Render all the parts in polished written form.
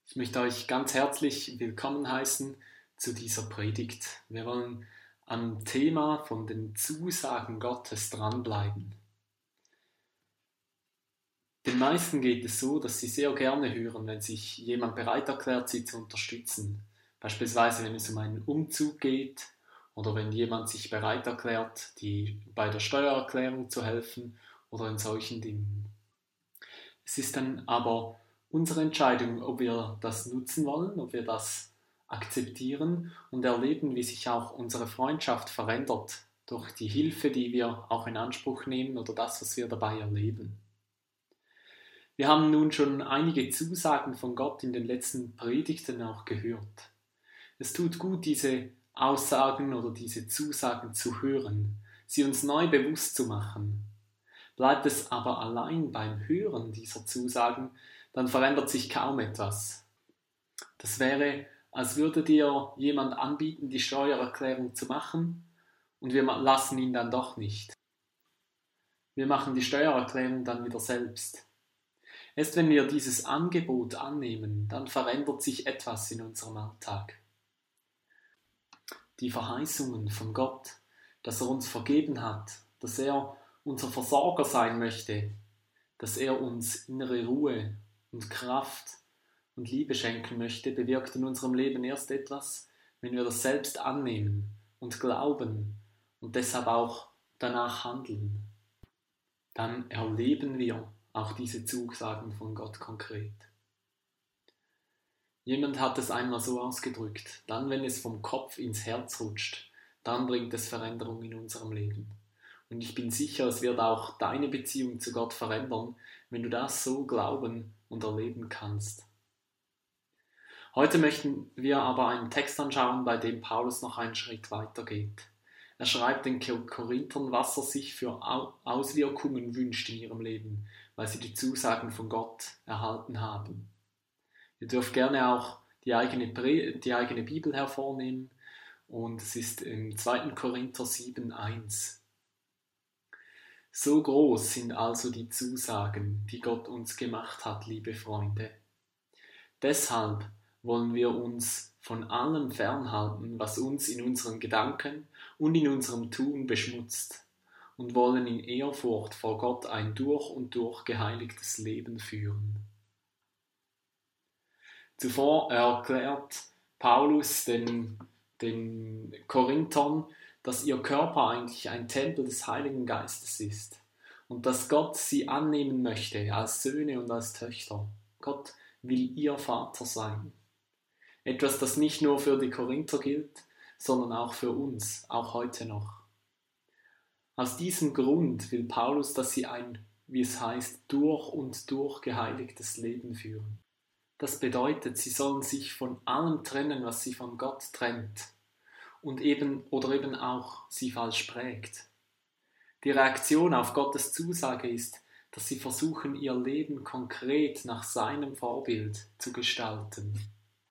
Ich möchte euch ganz herzlich willkommen heißen zu dieser Predigt. Wir wollen am Thema von den Zusagen Gottes dranbleiben. Den meisten geht es so, dass sie sehr gerne hören, wenn sich jemand bereit erklärt, sie zu unterstützen. Beispielsweise, wenn es um einen Umzug geht oder wenn jemand sich bereit erklärt, bei der Steuererklärung zu helfen oder in solchen Dingen. Es ist dann aber unsere Entscheidung, ob wir das nutzen wollen, ob wir das akzeptieren und erleben, wie sich auch unsere Freundschaft verändert durch die Hilfe, die wir auch in Anspruch nehmen oder das, was wir dabei erleben. Wir haben nun schon einige Zusagen von Gott in den letzten Predigten auch gehört. Es tut gut, diese Aussagen oder diese Zusagen zu hören, sie uns neu bewusst zu machen. Bleibt es aber allein beim Hören dieser Zusagen, dann verändert sich kaum etwas. Das wäre, als würde dir jemand anbieten, die Steuererklärung zu machen und wir lassen ihn dann doch nicht. Wir machen die Steuererklärung dann wieder selbst. Erst wenn wir dieses Angebot annehmen, dann verändert sich etwas in unserem Alltag. Die Verheißungen von Gott, dass er uns vergeben hat, dass er unser Versorger sein möchte, dass er uns innere Ruhe und Kraft und Liebe schenken möchte, bewirkt in unserem Leben erst etwas, wenn wir das selbst annehmen und glauben und deshalb auch danach handeln. Dann erleben wir auch diese Zusagen von Gott konkret. Jemand hat es einmal so ausgedrückt: Dann, wenn es vom Kopf ins Herz rutscht, dann bringt es Veränderung in unserem Leben. Und ich bin sicher, es wird auch deine Beziehung zu Gott verändern, wenn du das so glauben und erleben kannst. Heute möchten wir aber einen Text anschauen, bei dem Paulus noch einen Schritt weiter geht. Er schreibt den Korinthern, was er sich für Auswirkungen wünscht in ihrem Leben, weil sie die Zusagen von Gott erhalten haben. Ihr dürft gerne auch die eigene Bibel hervornehmen und es ist im 2. Korinther 7,1. So groß sind also die Zusagen, die Gott uns gemacht hat, liebe Freunde. Deshalb wollen wir uns von allem fernhalten, was uns in unseren Gedanken und in unserem Tun beschmutzt, und wollen in Ehrfurcht vor Gott ein durch und durch geheiligtes Leben führen. Zuvor erklärt Paulus den Korinthern, dass ihr Körper eigentlich ein Tempel des Heiligen Geistes ist und dass Gott sie annehmen möchte als Söhne und als Töchter. Gott will ihr Vater sein. Etwas, das nicht nur für die Korinther gilt, sondern auch für uns, auch heute noch. Aus diesem Grund will Paulus, dass sie ein, wie es heißt, durch und durch geheiligtes Leben führen. Das bedeutet, sie sollen sich von allem trennen, was sie von Gott trennt und eben auch sie falsch prägt. Die Reaktion auf Gottes Zusage ist, dass sie versuchen, ihr Leben konkret nach seinem Vorbild zu gestalten.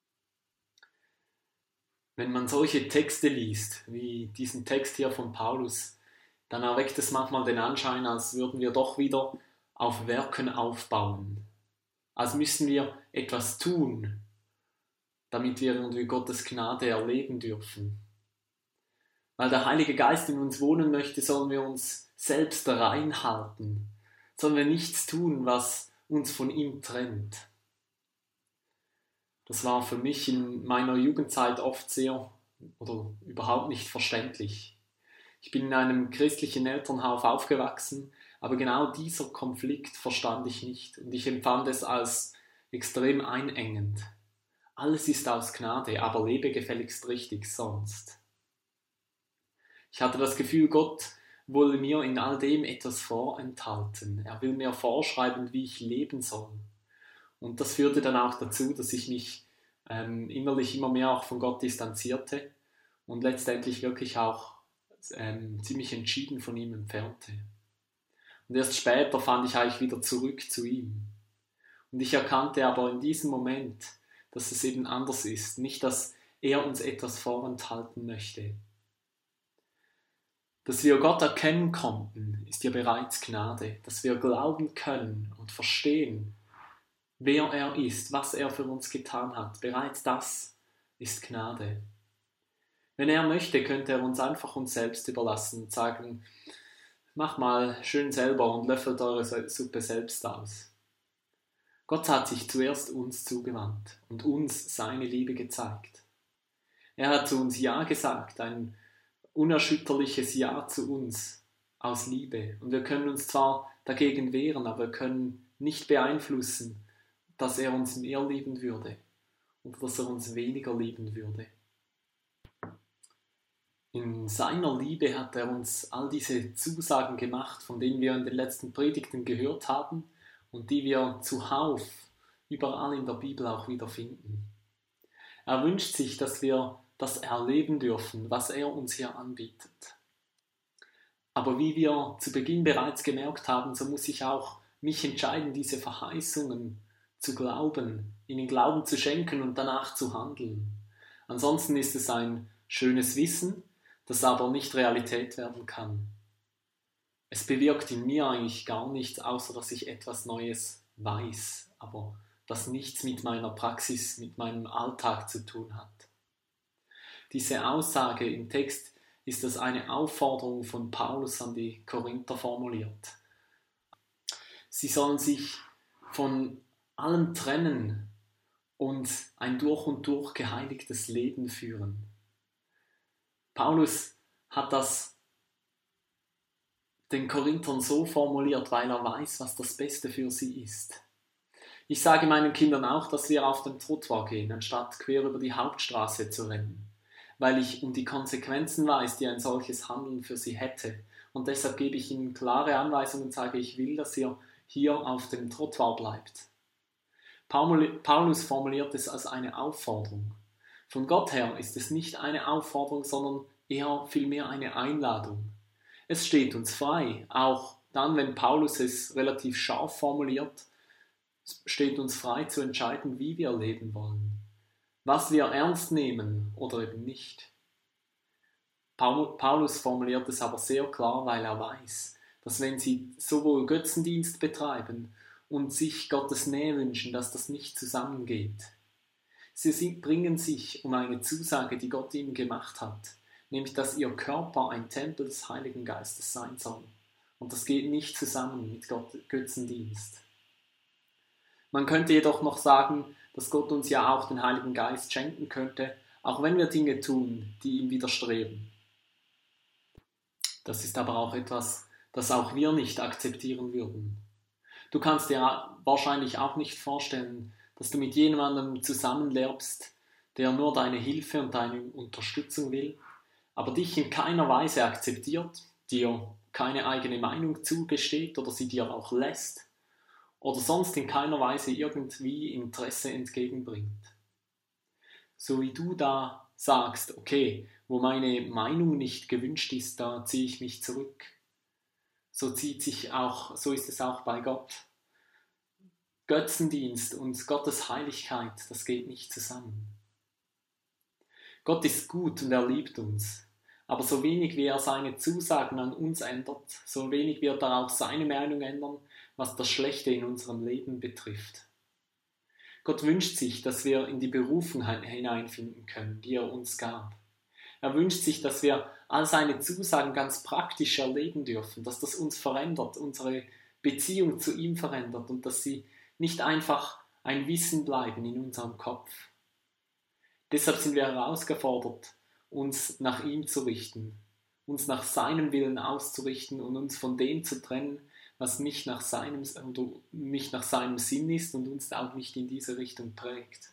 Wenn man solche Texte liest, wie diesen Text hier von Paulus, dann erweckt es manchmal den Anschein, als würden wir doch wieder auf Werken aufbauen. Als müssen wir etwas tun, damit wir irgendwie Gottes Gnade erleben dürfen. Weil der Heilige Geist in uns wohnen möchte, sollen wir uns selbst reinhalten. Sollen wir nichts tun, was uns von ihm trennt. Das war für mich in meiner Jugendzeit oft sehr oder überhaupt nicht verständlich. Ich bin in einem christlichen Elternhaus aufgewachsen, aber genau dieser Konflikt verstand ich nicht und ich empfand es als extrem einengend. Alles ist aus Gnade, aber lebe gefälligst richtig sonst. Ich hatte das Gefühl, Gott wolle mir in all dem etwas vorenthalten. Er will mir vorschreiben, wie ich leben soll. Und das führte dann auch dazu, dass ich mich innerlich immer mehr auch von Gott distanzierte und letztendlich wirklich auch ziemlich entschieden von ihm entfernte. Und erst später fand ich eigentlich wieder zurück zu ihm. Und ich erkannte aber in diesem Moment, dass es eben anders ist. Nicht, dass er uns etwas vorenthalten möchte. Dass wir Gott erkennen konnten, ist ja bereits Gnade. Dass wir glauben können und verstehen, wer er ist, was er für uns getan hat. Bereits das ist Gnade. Wenn er möchte, könnte er uns einfach uns selbst überlassen und sagen, mach mal schön selber und löffelt eure Suppe selbst aus. Gott hat sich zuerst uns zugewandt und uns seine Liebe gezeigt. Er hat zu uns Ja gesagt, ein unerschütterliches Ja zu uns aus Liebe. Und wir können uns zwar dagegen wehren, aber wir können nicht beeinflussen, dass er uns mehr lieben würde oder dass er uns weniger lieben würde. In seiner Liebe hat er uns all diese Zusagen gemacht, von denen wir in den letzten Predigten gehört haben und die wir zuhauf überall in der Bibel auch wiederfinden. Er wünscht sich, dass wir das erleben dürfen, was er uns hier anbietet. Aber wie wir zu Beginn bereits gemerkt haben, so muss ich auch mich entscheiden, diese Verheißungen zu glauben, ihnen Glauben zu schenken und danach zu handeln. Ansonsten ist es ein schönes Wissen, das aber nicht Realität werden kann. Es bewirkt in mir eigentlich gar nichts, außer dass ich etwas Neues weiß, aber das nichts mit meiner Praxis, mit meinem Alltag zu tun hat. Diese Aussage im Text ist als eine Aufforderung von Paulus an die Korinther formuliert. Sie sollen sich von allem trennen und ein durch und durch geheiligtes Leben führen. Paulus hat das den Korinthern so formuliert, weil er weiß, was das Beste für sie ist. Ich sage meinen Kindern auch, dass wir auf den Trottoir gehen, anstatt quer über die Hauptstraße zu rennen, weil ich um die Konsequenzen weiß, die ein solches Handeln für sie hätte. Und deshalb gebe ich ihnen klare Anweisungen und sage, ich will, dass ihr hier auf dem Trottoir bleibt. Paulus formuliert es als eine Aufforderung. Von Gott her ist es nicht eine Aufforderung, sondern eher vielmehr eine Einladung. Es steht uns frei, auch dann, wenn Paulus es relativ scharf formuliert, steht uns frei zu entscheiden, wie wir leben wollen, was wir ernst nehmen oder eben nicht. Paulus formuliert es aber sehr klar, weil er weiß, dass wenn sie sowohl Götzendienst betreiben und sich Gottes Nähe wünschen, dass das nicht zusammengeht. Sie bringen sich um eine Zusage, die Gott ihnen gemacht hat, nämlich dass ihr Körper ein Tempel des Heiligen Geistes sein soll. Und das geht nicht zusammen mit Götzendienst. Man könnte jedoch noch sagen, dass Gott uns ja auch den Heiligen Geist schenken könnte, auch wenn wir Dinge tun, die ihm widerstreben. Das ist aber auch etwas, das auch wir nicht akzeptieren würden. Du kannst dir wahrscheinlich auch nicht vorstellen, dass du mit jemandem zusammenlebst, der nur deine Hilfe und deine Unterstützung will, aber dich in keiner Weise akzeptiert, dir keine eigene Meinung zugesteht oder sie dir auch lässt oder sonst in keiner Weise irgendwie Interesse entgegenbringt. So wie du da sagst, okay, wo meine Meinung nicht gewünscht ist, da ziehe ich mich zurück. So ist es auch bei Gott. Götzendienst und Gottes Heiligkeit, das geht nicht zusammen. Gott ist gut und er liebt uns, aber so wenig wie er seine Zusagen an uns ändert, so wenig wird er auch seine Meinung ändern, was das Schlechte in unserem Leben betrifft. Gott wünscht sich, dass wir in die Berufung hineinfinden können, die er uns gab. Er wünscht sich, dass wir all seine Zusagen ganz praktisch erleben dürfen, dass das uns verändert, unsere Beziehung zu ihm verändert und dass sie nicht einfach ein Wissen bleiben in unserem Kopf. Deshalb sind wir herausgefordert, uns nach ihm zu richten, uns nach seinem Willen auszurichten und uns von dem zu trennen, was nicht nach seinem Sinn ist und uns auch nicht in diese Richtung prägt.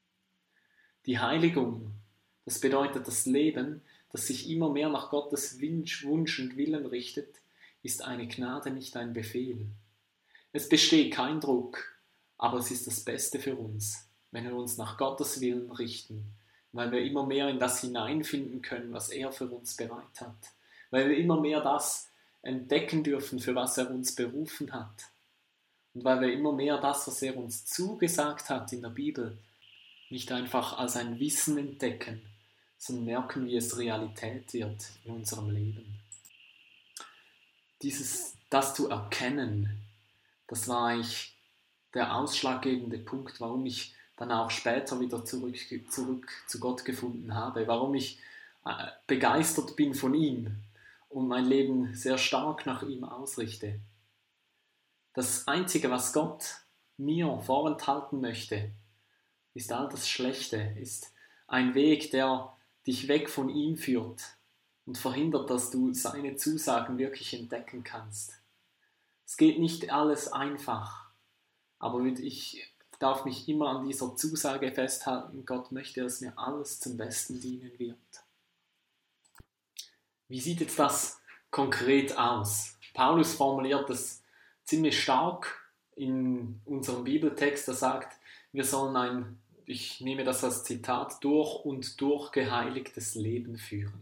Die Heiligung, das bedeutet das Leben, das sich immer mehr nach Gottes Wunsch und Willen richtet, ist eine Gnade, nicht ein Befehl. Es besteht kein Druck, aber es ist das Beste für uns, wenn wir uns nach Gottes Willen richten, weil wir immer mehr in das hineinfinden können, was er für uns bereit hat, weil wir immer mehr das entdecken dürfen, für was er uns berufen hat und weil wir immer mehr das, was er uns zugesagt hat in der Bibel, nicht einfach als ein Wissen entdecken, sondern merken, wie es Realität wird in unserem Leben. Das zu erkennen, das war eigentlich der ausschlaggebende Punkt, warum ich dann auch später wieder zurück zu Gott gefunden habe, warum ich begeistert bin von ihm und mein Leben sehr stark nach ihm ausrichte. Das Einzige, was Gott mir vorenthalten möchte, ist all das Schlechte, ist ein Weg, der dich weg von ihm führt und verhindert, dass du seine Zusagen wirklich entdecken kannst. Es geht nicht alles einfach, aber ich darf mich immer an dieser Zusage festhalten, Gott möchte, dass mir alles zum Besten dienen wird. Wie sieht jetzt das konkret aus? Paulus formuliert das ziemlich stark in unserem Bibeltext. Er sagt, wir sollen ich nehme das als Zitat, durch und durch geheiligtes Leben führen.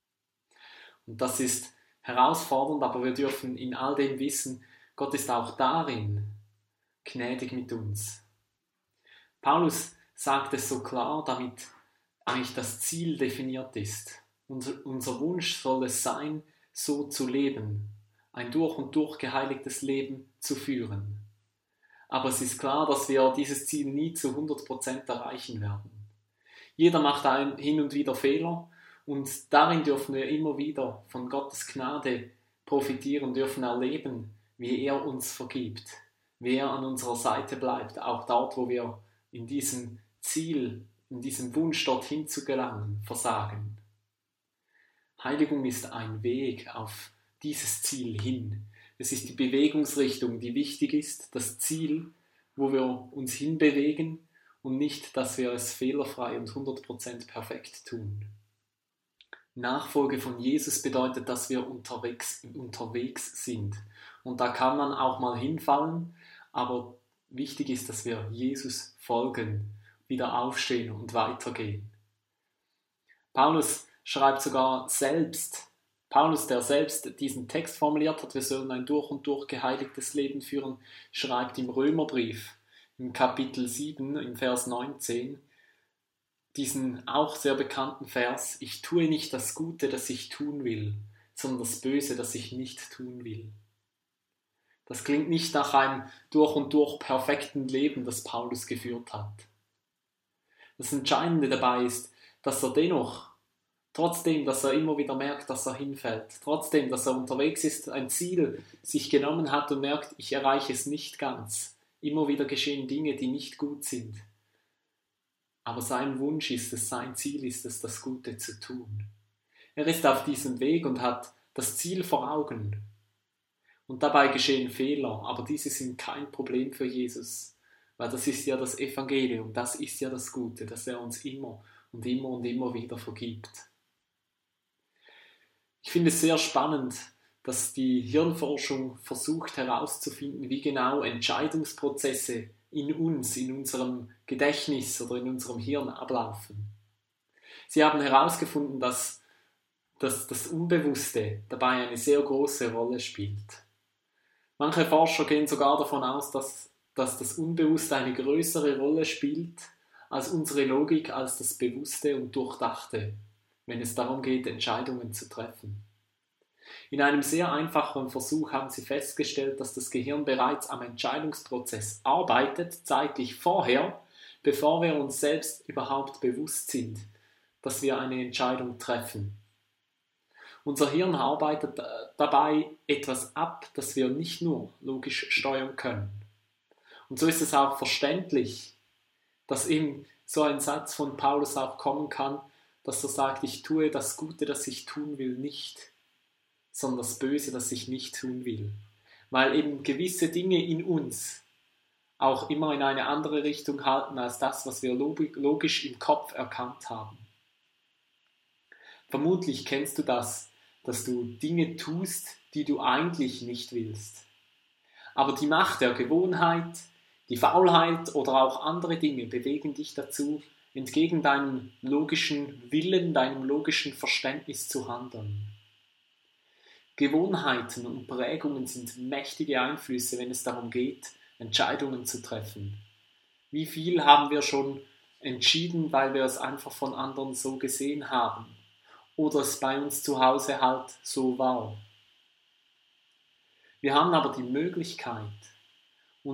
Und das ist herausfordernd, aber wir dürfen in all dem wissen, Gott ist auch darin gnädig mit uns. Paulus sagt es so klar, damit eigentlich das Ziel definiert ist. Unser Wunsch soll es sein, so zu leben, ein durch und durch geheiligtes Leben zu führen. Aber es ist klar, dass wir dieses Ziel nie zu 100% erreichen werden. Jeder macht hin und wieder Fehler und darin dürfen wir immer wieder von Gottes Gnade profitieren, dürfen erleben, wie er uns vergibt, wie er an unserer Seite bleibt, auch dort, wo wir in diesem Ziel, in diesem Wunsch dorthin zu gelangen, versagen. Heiligung ist ein Weg auf dieses Ziel hin. Es ist die Bewegungsrichtung, die wichtig ist, das Ziel, wo wir uns hinbewegen und nicht, dass wir es fehlerfrei und 100% perfekt tun. Nachfolge von Jesus bedeutet, dass wir unterwegs sind. Und da kann man auch mal hinfallen, aber wichtig ist, dass wir Jesus folgen, wieder aufstehen und weitergehen. Paulus schreibt sogar selbst, Paulus, der selbst diesen Text formuliert hat, wir sollen ein durch und durch geheiligtes Leben führen, schreibt im Römerbrief, im Kapitel 7, im Vers 19, diesen auch sehr bekannten Vers, ich tue nicht das Gute, das ich tun will, sondern das Böse, das ich nicht tun will. Das klingt nicht nach einem durch und durch perfekten Leben, das Paulus geführt hat. Das Entscheidende dabei ist, dass er dennoch, trotzdem, dass er immer wieder merkt, dass er hinfällt, trotzdem, dass er unterwegs ist, ein Ziel sich genommen hat und merkt, ich erreiche es nicht ganz. Immer wieder geschehen Dinge, die nicht gut sind. Aber sein Wunsch ist es, sein Ziel ist es, das Gute zu tun. Er ist auf diesem Weg und hat das Ziel vor Augen. Und dabei geschehen Fehler, aber diese sind kein Problem für Jesus, weil das ist ja das Evangelium, das ist ja das Gute, dass er uns immer und immer und immer wieder vergibt. Ich finde es sehr spannend, dass die Hirnforschung versucht herauszufinden, wie genau Entscheidungsprozesse in uns, in unserem Gedächtnis oder in unserem Hirn ablaufen. Sie haben herausgefunden, dass das Unbewusste dabei eine sehr große Rolle spielt. Manche Forscher gehen sogar davon aus, dass das Unbewusste eine größere Rolle spielt als unsere Logik, als das Bewusste und Durchdachte, wenn es darum geht, Entscheidungen zu treffen. In einem sehr einfachen Versuch haben sie festgestellt, dass das Gehirn bereits am Entscheidungsprozess arbeitet, zeitlich vorher, bevor wir uns selbst überhaupt bewusst sind, dass wir eine Entscheidung treffen. Unser Hirn arbeitet dabei etwas ab, das wir nicht nur logisch steuern können. Und so ist es auch verständlich, dass eben so ein Satz von Paulus auch kommen kann, dass er sagt, ich tue das Gute, das ich tun will, nicht, sondern das Böse, das ich nicht tun will. Weil eben gewisse Dinge in uns auch immer in eine andere Richtung halten als das, was wir logisch im Kopf erkannt haben. Vermutlich kennst du das, dass du Dinge tust, die du eigentlich nicht willst. Aber die Macht der Gewohnheit, die Faulheit oder auch andere Dinge bewegen dich dazu, entgegen deinem logischen Willen, deinem logischen Verständnis zu handeln. Gewohnheiten und Prägungen sind mächtige Einflüsse, wenn es darum geht, Entscheidungen zu treffen. Wie viel haben wir schon entschieden, weil wir es einfach von anderen so gesehen haben oder es bei uns zu Hause halt so war. Wir haben aber die Möglichkeit, uns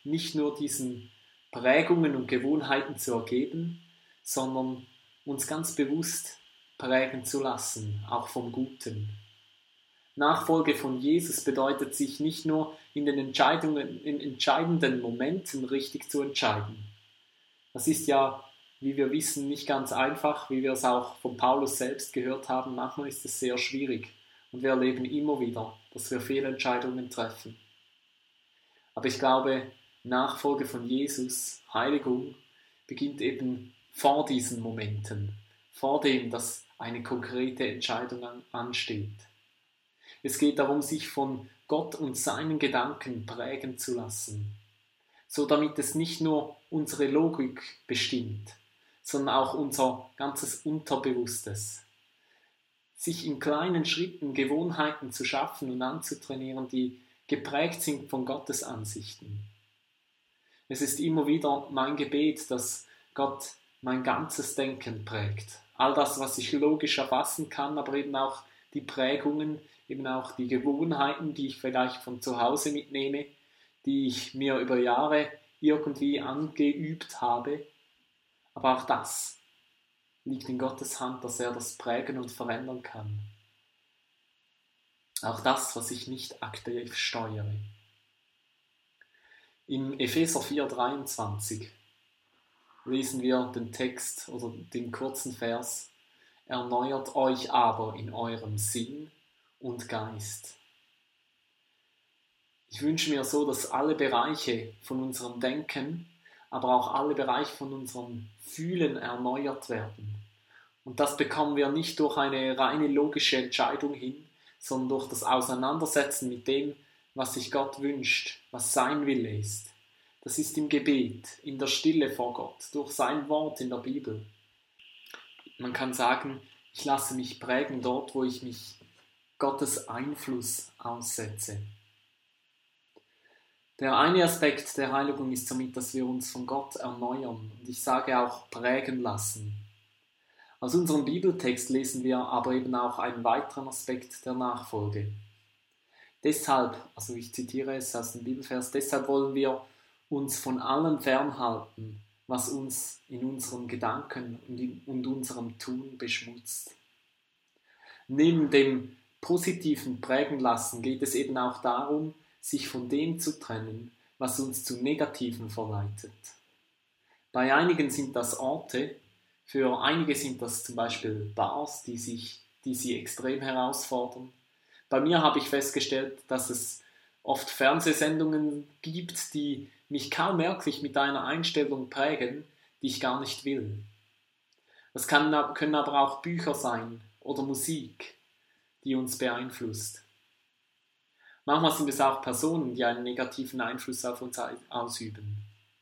nicht nur diesen Prägungen und Gewohnheiten zu ergeben, sondern uns ganz bewusst prägen zu lassen, auch vom Guten. Nachfolge von Jesus bedeutet, sich nicht nur in den in entscheidenden Momenten richtig zu entscheiden. Das ist ja, wie wir wissen, nicht ganz einfach, wie wir es auch von Paulus selbst gehört haben. Manchmal ist es sehr schwierig und wir erleben immer wieder, dass wir Fehlentscheidungen treffen. Aber ich glaube, Nachfolge von Jesus, Heiligung, beginnt eben vor diesen Momenten, vor dem, dass eine konkrete Entscheidung ansteht. Es geht darum, sich von Gott und seinen Gedanken prägen zu lassen, so damit es nicht nur unsere Logik bestimmt, sondern auch unser ganzes Unterbewusstes. Sich in kleinen Schritten Gewohnheiten zu schaffen und anzutrainieren, die geprägt sind von Gottes Ansichten. Es ist immer wieder mein Gebet, dass Gott mein ganzes Denken prägt. All das, was ich logisch erfassen kann, aber eben auch die Prägungen, eben auch die Gewohnheiten, die ich vielleicht von zu Hause mitnehme, die ich mir über Jahre irgendwie angeübt habe. Aber auch das liegt in Gottes Hand, dass er das prägen und verändern kann. Auch das, was ich nicht aktiv steuere. Im Epheser 4,23 lesen wir den Text oder den kurzen Vers: Erneuert euch aber in eurem Sinn und Geist. Ich wünsche mir so, dass alle Bereiche von unserem Denken, aber auch alle Bereiche von unserem Fühlen erneuert werden. Und das bekommen wir nicht durch eine reine logische Entscheidung hin, sondern durch das Auseinandersetzen mit dem, was sich Gott wünscht, was sein Wille ist. Das ist im Gebet, in der Stille vor Gott, durch sein Wort in der Bibel. Man kann sagen, ich lasse mich prägen dort, wo ich mich Gottes Einfluss aussetze. Der eine Aspekt der Heiligung ist somit, dass wir uns von Gott erneuern und ich sage auch prägen lassen. Aus unserem Bibeltext lesen wir aber eben auch einen weiteren Aspekt der Nachfolge. Deshalb, also ich zitiere es aus dem Bibelvers, deshalb wollen wir uns von allem fernhalten, was uns in unseren Gedanken und unserem Tun beschmutzt. Neben dem positiven Prägen lassen geht es eben auch darum, sich von dem zu trennen, was uns zu Negativen verleitet. Bei einigen sind das Orte, für einige sind das zum Beispiel Bars, die sie extrem herausfordern. Bei mir habe ich festgestellt, dass es oft Fernsehsendungen gibt, die mich kaum merklich mit einer Einstellung prägen, die ich gar nicht will. Das können aber auch Bücher sein oder Musik, die uns beeinflusst. Manchmal sind es auch Personen, die einen negativen Einfluss auf uns ausüben.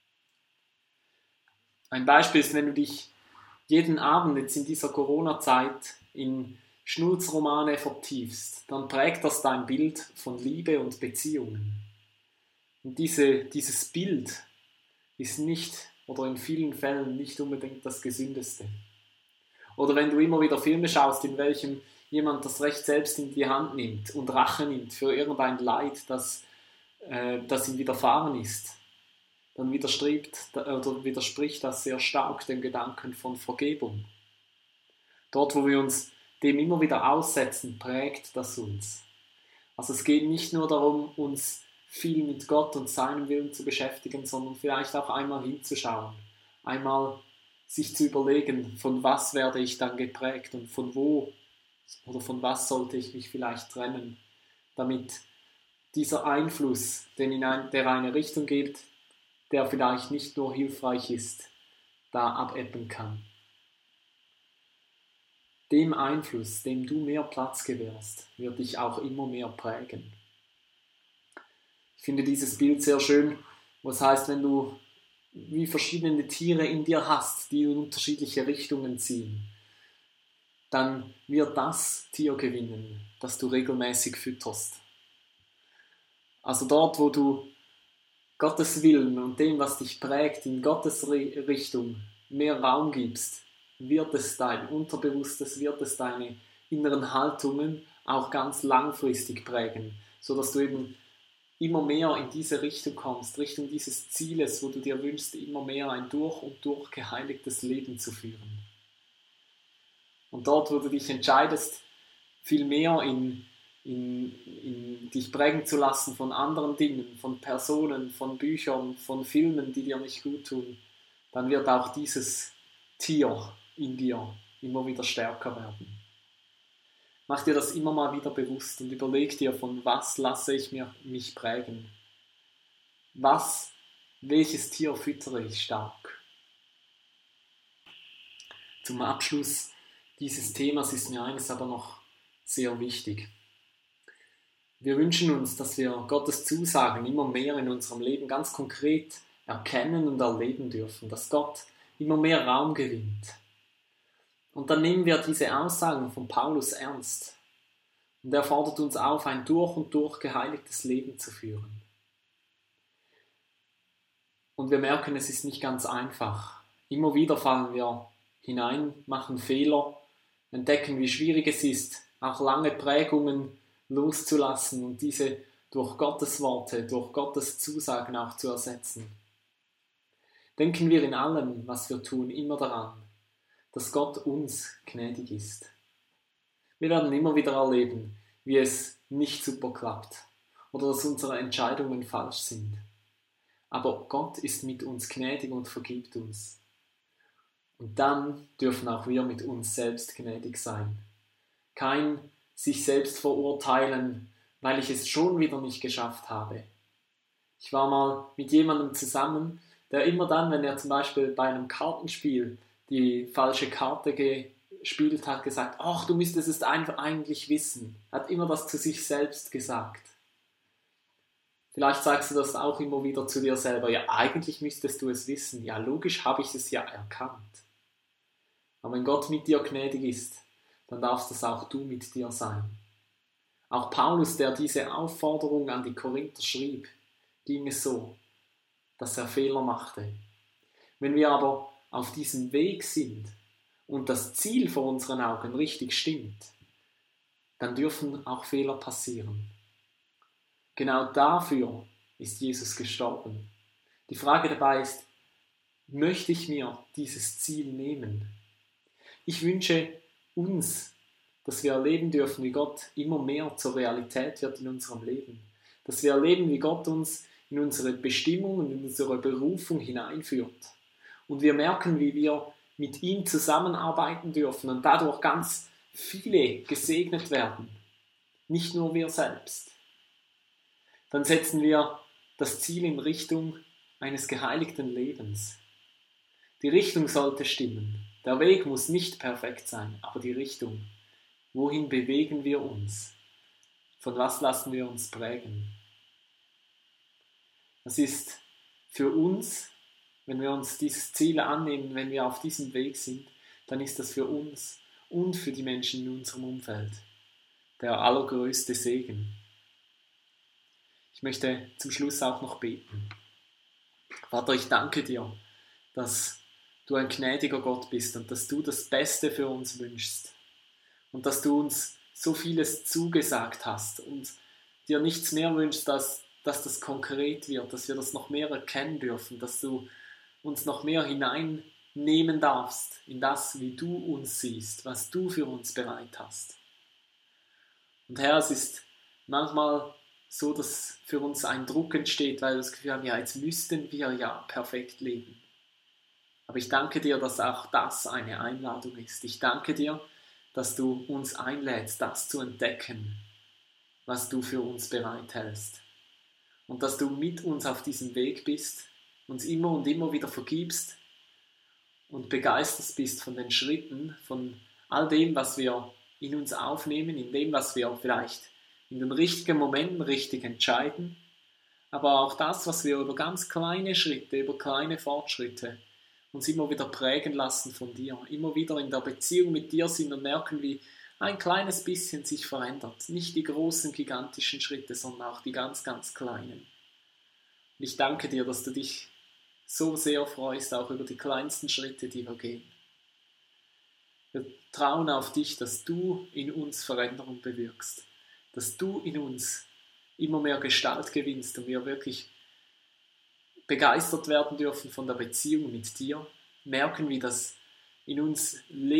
Ein Beispiel ist, wenn du dich jeden Abend jetzt in dieser Corona-Zeit in Schnulzromane vertiefst, dann prägt das dein Bild von Liebe und Beziehungen. Und dieses Bild ist nicht oder in vielen Fällen nicht unbedingt das Gesündeste. Oder wenn du immer wieder Filme schaust, in welchem jemand das Recht selbst in die Hand nimmt und Rache nimmt für irgendein Leid, das ihm widerfahren ist, dann widerspricht das sehr stark dem Gedanken von Vergebung. Dort, wo wir uns dem immer wieder aussetzen, prägt das uns. Also es geht nicht nur darum, uns viel mit Gott und seinem Willen zu beschäftigen, sondern vielleicht auch einmal hinzuschauen, einmal sich zu überlegen, von was werde ich dann geprägt und von wo oder von was sollte ich mich vielleicht trennen, damit dieser Einfluss, der eine Richtung geht, der vielleicht nicht nur hilfreich ist, da abebben kann. Dem Einfluss, dem du mehr Platz gewährst, wird dich auch immer mehr prägen. Ich finde dieses Bild sehr schön, was heißt, wenn du wie verschiedene Tiere in dir hast, die in unterschiedliche Richtungen ziehen, dann wird das Tier gewinnen, das du regelmäßig fütterst. Also dort, wo du Gottes Willen und dem, was dich prägt, in Gottes Richtung mehr Raum gibst, wird es dein Unterbewusstes, wird es deine inneren Haltungen auch ganz langfristig prägen, sodass du eben immer mehr in diese Richtung kommst, Richtung dieses Zieles, wo du dir wünschst, immer mehr ein durch und durch geheiligtes Leben zu führen. Und dort, wo du dich entscheidest, viel mehr in dich prägen zu lassen von anderen Dingen, von Personen, von Büchern, von Filmen, die dir nicht gut tun, dann wird auch dieses Tier in dir immer wieder stärker werden. Mach dir das immer mal wieder bewusst und überleg dir, von was lasse ich mich prägen. Welches Tier füttere ich stark? Zum Abschluss dieses Themas ist mir eines aber noch sehr wichtig. Wir wünschen uns, dass wir Gottes Zusagen immer mehr in unserem Leben ganz konkret erkennen und erleben dürfen, dass Gott immer mehr Raum gewinnt. Und dann nehmen wir diese Aussagen von Paulus ernst. Und er fordert uns auf, ein durch und durch geheiligtes Leben zu führen. Und wir merken, es ist nicht ganz einfach. Immer wieder fallen wir hinein, machen Fehler, entdecken, wie schwierig es ist, auch lange Prägungen loszulassen und diese durch Gottes Worte, durch Gottes Zusagen auch zu ersetzen. Denken wir in allem, was wir tun, immer daran, dass Gott uns gnädig ist. Wir werden immer wieder erleben, wie es nicht super klappt oder dass unsere Entscheidungen falsch sind. Aber Gott ist mit uns gnädig und vergibt uns. Und dann dürfen auch wir mit uns selbst gnädig sein. Kein sich selbst verurteilen, weil ich es schon wieder nicht geschafft habe. Ich war mal mit jemandem zusammen, der immer dann, wenn er zum Beispiel bei einem Kartenspiel die falsche Karte gespielt hat, gesagt, ach, du müsstest es eigentlich wissen. Hat immer das zu sich selbst gesagt. Vielleicht sagst du das auch immer wieder zu dir selber, ja, eigentlich müsstest du es wissen. Ja, logisch habe ich es ja erkannt. Aber wenn Gott mit dir gnädig ist, dann darfst das auch du mit dir sein. Auch Paulus, der diese Aufforderung an die Korinther schrieb, ging es so, dass er Fehler machte. Wenn wir aber auf diesem Weg sind und das Ziel vor unseren Augen richtig stimmt, dann dürfen auch Fehler passieren. Genau dafür ist Jesus gestorben. Die Frage dabei ist, möchte ich mir dieses Ziel nehmen? Ich wünsche uns, dass wir erleben dürfen, wie Gott immer mehr zur Realität wird in unserem Leben. Dass wir erleben, wie Gott uns in unsere Bestimmung und in unsere Berufung hineinführt. Und wir merken, wie wir mit ihm zusammenarbeiten dürfen und dadurch ganz viele gesegnet werden. Nicht nur wir selbst. Dann setzen wir das Ziel in Richtung eines geheiligten Lebens. Die Richtung sollte stimmen. Der Weg muss nicht perfekt sein, aber die Richtung. Wohin bewegen wir uns? Von was lassen wir uns prägen? Das ist für uns, wenn wir uns dieses Ziel annehmen, wenn wir auf diesem Weg sind, dann ist das für uns und für die Menschen in unserem Umfeld der allergrößte Segen. Ich möchte zum Schluss auch noch beten. Vater, ich danke dir, dass du ein gnädiger Gott bist und dass du das Beste für uns wünschst und dass du uns so vieles zugesagt hast und dir nichts mehr wünschst, dass das konkret wird, dass wir das noch mehr erkennen dürfen, dass du uns noch mehr hineinnehmen darfst in das, wie du uns siehst, was du für uns bereit hast. Und Herr, es ist manchmal so, dass für uns ein Druck entsteht, weil wir das Gefühl haben, ja, jetzt müssten wir ja perfekt leben. Aber ich danke dir, dass auch das eine Einladung ist. Ich danke dir, dass du uns einlädst, das zu entdecken, was du für uns bereithältst. Und dass du mit uns auf diesem Weg bist, uns immer und immer wieder vergibst und begeistert bist von den Schritten, von all dem, was wir in uns aufnehmen, in dem, was wir vielleicht in den richtigen Momenten richtig entscheiden, aber auch das, was wir über ganz kleine Schritte, über kleine Fortschritte uns immer wieder prägen lassen von dir, immer wieder in der Beziehung mit dir sind und merken, wie ein kleines bisschen sich verändert. Nicht die großen, gigantischen Schritte, sondern auch die ganz, ganz kleinen. Und ich danke dir, dass du dich so sehr freust, auch über die kleinsten Schritte, die wir gehen. Wir trauen auf dich, dass du in uns Veränderung bewirkst, dass du in uns immer mehr Gestalt gewinnst und wir wirklich begeistert werden dürfen von der Beziehung mit dir, merken, wie das in uns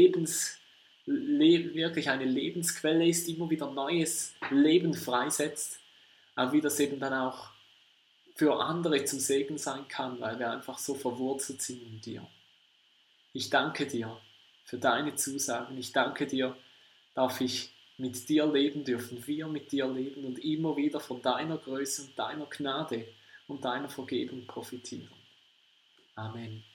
wirklich eine Lebensquelle ist, immer wieder neues Leben freisetzt, aber wie das eben dann auch für andere zum Segen sein kann, weil wir einfach so verwurzelt sind in dir. Ich danke dir für deine Zusagen. Ich danke dir, darf ich mit dir leben dürfen, wir mit dir leben und immer wieder von deiner Größe und deiner Gnade und deiner Vergebung profitieren. Amen.